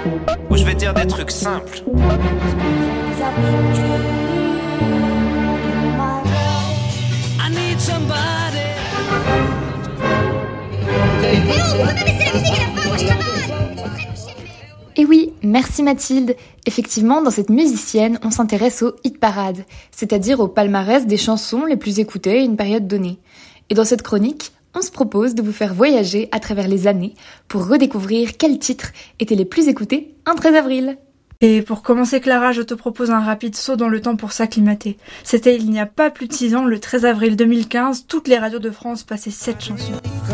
Ou je vais dire des trucs simples. I need somebody. Et oui, merci Mathilde. Effectivement, dans cette musicienne, on s'intéresse au hit parade, c'est-à-dire au palmarès des chansons les plus écoutées à une période donnée. Et dans cette chronique, on se propose de vous faire voyager à travers les années pour redécouvrir quels titres étaient les plus écoutés un 13 avril. Et pour commencer Clara, je te propose un rapide saut dans le temps pour s'acclimater. C'était il n'y a pas plus de 6 ans, le 13 avril 2015, toutes les radios de France passaient cette chanson.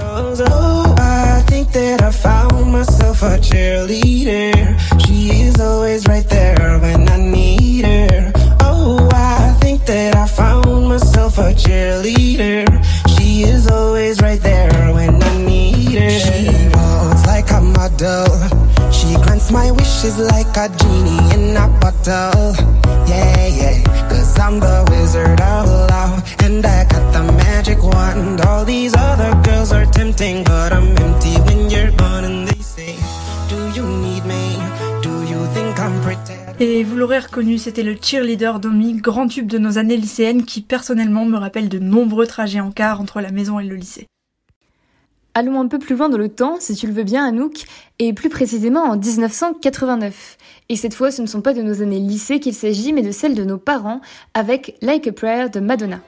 I think that I found myself a cheerleader. She is always right there when I need her. Oh, I think that I found myself a cheerleader. She is always right there when I need her. She walks like a model. She grants my wishes like a genie in a bottle. Yeah, yeah, 'cause I'm the wizard of love, and I got the magic wand. All these other girls are tempting, but I'm empty when you're gone. And they say, do you need me? Do you think I'm pretty? Et vous l'aurez reconnu, c'était le Cheerleader d'Omi, grand tube de nos années lycéennes qui personnellement me rappelle de nombreux trajets en car entre la maison et le lycée. Allons un peu plus loin dans le temps, si tu le veux bien Anouk, et plus précisément en 1989. Et cette fois, ce ne sont pas de nos années lycée qu'il s'agit, mais de celles de nos parents, avec Like a Prayer de Madonna.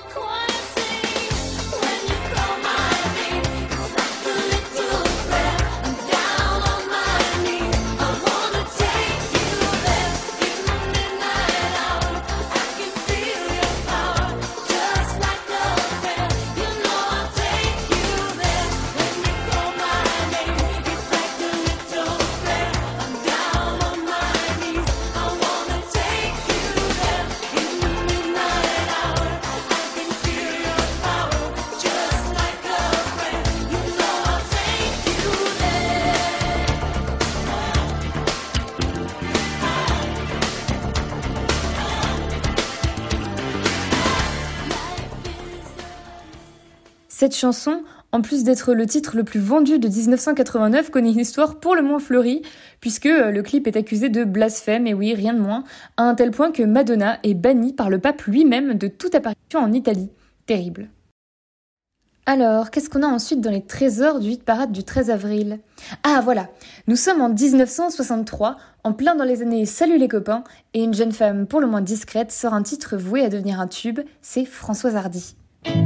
Cette chanson, en plus d'être le titre le plus vendu de 1989, connaît une histoire pour le moins fleurie, puisque le clip est accusé de blasphème, et oui, rien de moins, à un tel point que Madonna est bannie par le pape lui-même de toute apparition en Italie. Terrible. Alors, qu'est-ce qu'on a ensuite dans les trésors du hit parade du 13 avril ? Ah voilà, nous sommes en 1963, en plein dans les années Salut les copains, et une jeune femme pour le moins discrète sort un titre voué à devenir un tube, c'est Françoise Hardy.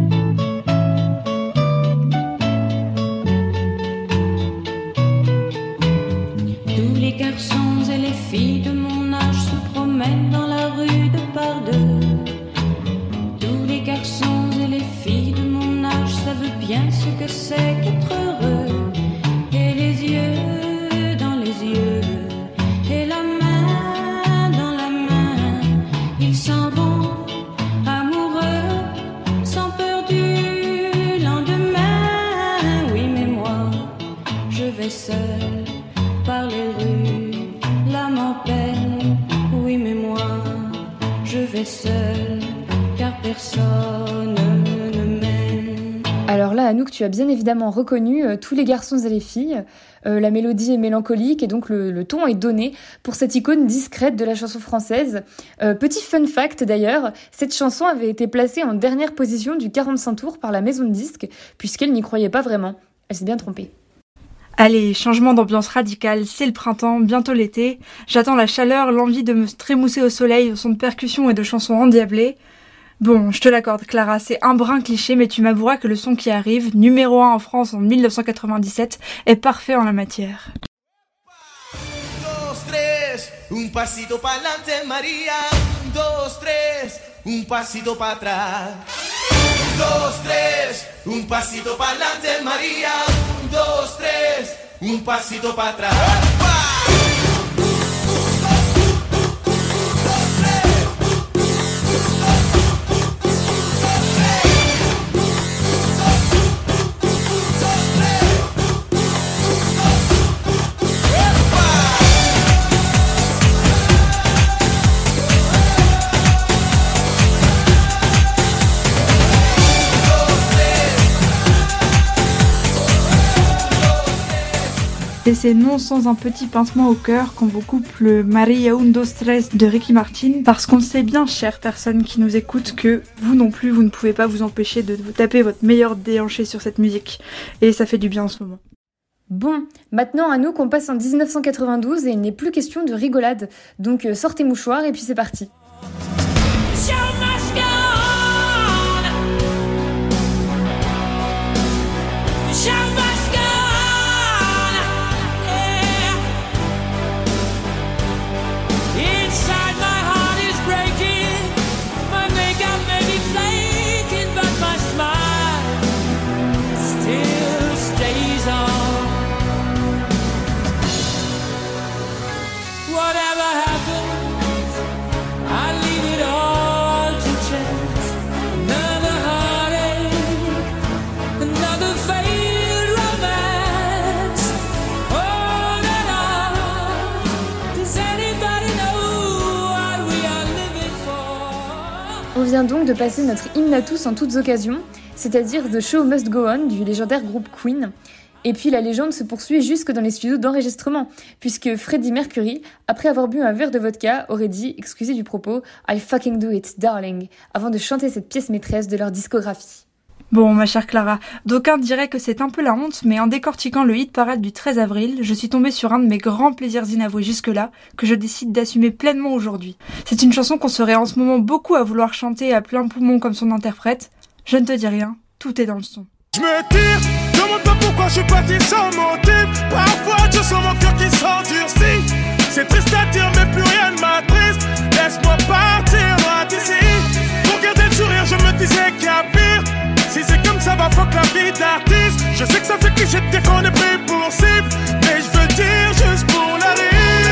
Les garçons et les filles de mon âge se promènent dans la rue de par deux. Tous les garçons et les filles de mon âge savent bien ce que c'est qu'être heureux. Et les yeux dans les yeux, et la main dans la main, ils s'en vont amoureux, sans peur du lendemain. Oui, mais moi, je vais seule par les rues, l'âme en peine. Oui, mais moi, je vais seule, car personne ne m'aime. Alors là, Anouk, tu as bien évidemment reconnu tous les garçons et les filles. La mélodie est mélancolique et donc le ton est donné pour cette icône discrète de la chanson française. Petit fun fact d'ailleurs, cette chanson avait été placée en dernière position du 45 tours par la maison de disques, puisqu'elle n'y croyait pas vraiment. Elle s'est bien trompée. Allez, changement d'ambiance radical, c'est le printemps, bientôt l'été. J'attends la chaleur, l'envie de me trémousser au soleil, au son de percussions et de chansons endiablées. Bon, je te l'accorde Clara, c'est un brin cliché, mais tu m'avoueras que le son qui arrive, numéro 1 en France en 1997, est parfait en la matière. Un pasito pa'lante María, 2, 3, un pasito para atrás. 2, 3, un pasito pa'lante María, 2, 3, un pasito para atrás. Et c'est non sans un petit pincement au cœur qu'on vous coupe le Maria un dos tres de Ricky Martin, parce qu'on sait bien, chères personnes qui nous écoutent, que vous non plus, vous ne pouvez pas vous empêcher de vous taper votre meilleur déhanché sur cette musique. Et ça fait du bien en ce moment. Bon, maintenant à nous qu'on passe en 1992 et il n'est plus question de rigolade. Donc sortez mouchoirs et puis c'est parti. On vient donc de passer notre hymne à tous en toutes occasions, c'est-à-dire The Show Must Go On du légendaire groupe Queen. Et puis la légende se poursuit jusque dans les studios d'enregistrement, puisque Freddie Mercury, après avoir bu un verre de vodka, aurait dit, excusez du propos, « I fucking do it, darling », avant de chanter cette pièce maîtresse de leur discographie. Bon, ma chère Clara, d'aucuns diraient que c'est un peu la honte, mais en décortiquant le hit parade du 13 avril, je suis tombée sur un de mes grands plaisirs inavoués jusque-là, que je décide d'assumer pleinement aujourd'hui. C'est une chanson qu'on serait en ce moment beaucoup à vouloir chanter à plein poumon comme son interprète. Je ne te dis rien, tout est dans le son. Je me tire, demande pas pourquoi je suis parti sans motif. Parfois je sens mon cœur qui s'endurcit. C'est triste à dire mais plus rien ne m'attriste. Laisse-moi partir loin d'ici. Pour garder le sourire je me disais qu'il y a pire. Si c'est comme ça va fuck la vie d'artiste. Je sais que ça fait cliché de dire qu'on est pris pour cible, mais je veux le dire juste pour la rire.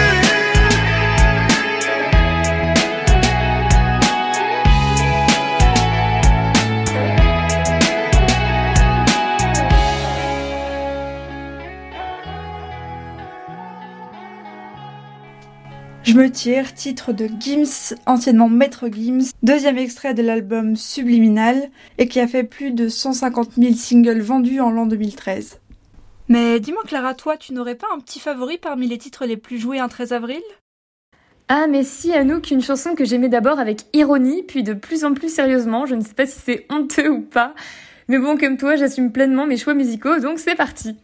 Je me tire, titre de Gims, anciennement Maître Gims, deuxième extrait de l'album Subliminal, et qui a fait plus de 150 000 singles vendus en l'an 2013. Mais dis-moi Clara, toi, tu n'aurais pas un petit favori parmi les titres les plus joués un 13 avril ? Ah mais si, Anouk, une chanson que j'aimais d'abord avec ironie, puis de plus en plus sérieusement, je ne sais pas si c'est honteux ou pas, mais bon, comme toi, j'assume pleinement mes choix musicaux, donc c'est parti.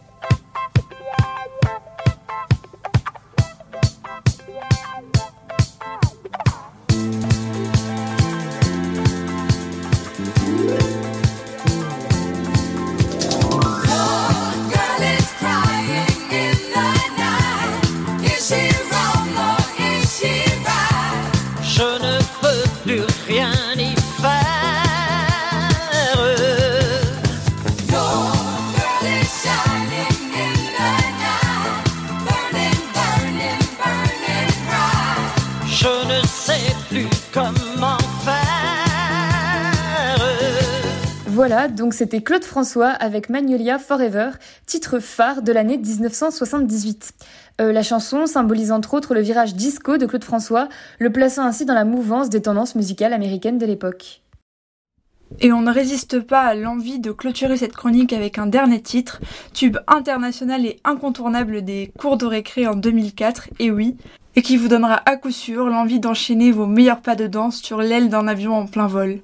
Voilà, donc c'était Claude François avec Magnolia Forever, titre phare de l'année 1978. La chanson symbolise entre autres le virage disco de Claude François, le plaçant ainsi dans la mouvance des tendances musicales américaines de l'époque. Et on ne résiste pas à l'envie de clôturer cette chronique avec un dernier titre, tube international et incontournable des cours de récré en 2004, et oui, et qui vous donnera à coup sûr l'envie d'enchaîner vos meilleurs pas de danse sur l'aile d'un avion en plein vol.